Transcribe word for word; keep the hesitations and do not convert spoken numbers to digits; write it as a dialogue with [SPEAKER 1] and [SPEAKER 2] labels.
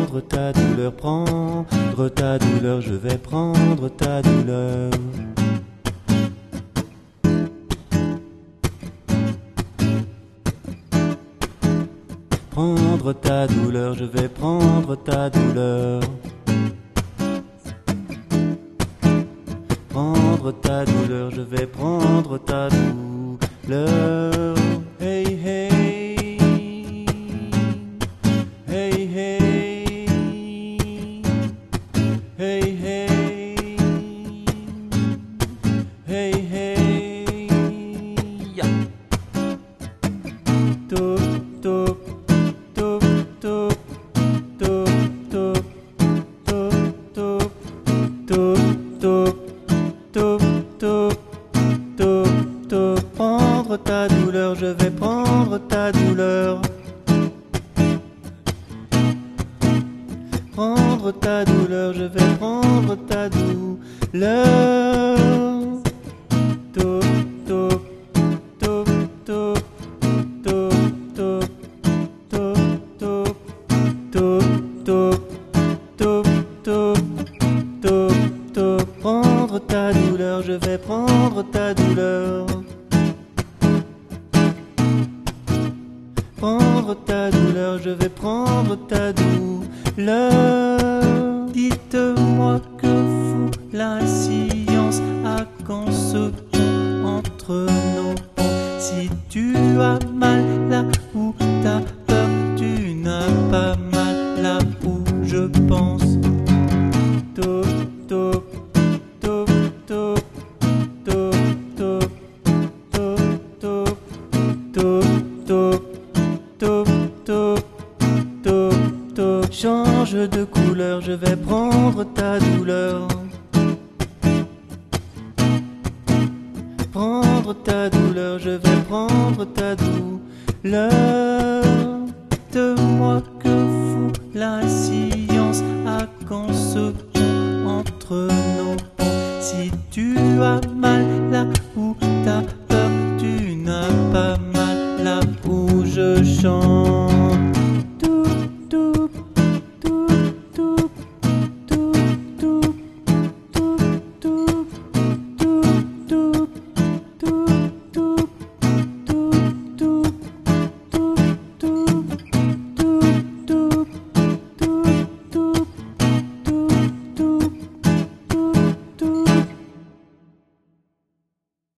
[SPEAKER 1] prendre ta douleur, prendre ta douleur, je vais prendre ta douleur. Prendre ta douleur, je vais prendre ta douleur. Prendre ta douleur, je vais prendre ta douleur. Hey hey, hey hey, hey hey, hey hey, ya. Top top. Top, top, top, top, top, top, top, top, top, top, top. Prendre ta douleur, je vais prendre ta douleur. Prendre ta douleur, je vais prendre ta douleur. Top, top, top, top, top, top. Top, top, top, top, top, top, top. Prendre ta douleur, je vais prendre ta douleur. Prendre ta douleur, je vais prendre ta douleur. Dites-moi que fout la science, à quand ce pont entre nos ponts? Si tu as mal là où t'as peur, tu n'as pas mal là où je pense. Top, top, top, top, top, top, top, top, top, top, top, top, top, top. Change de couleur, je vais prendre ta douleur. Prendre ta douleur, je vais prendre ta douleur. Dites-moi que fout la science, à quand ce pont entre nos ponts? Si tu as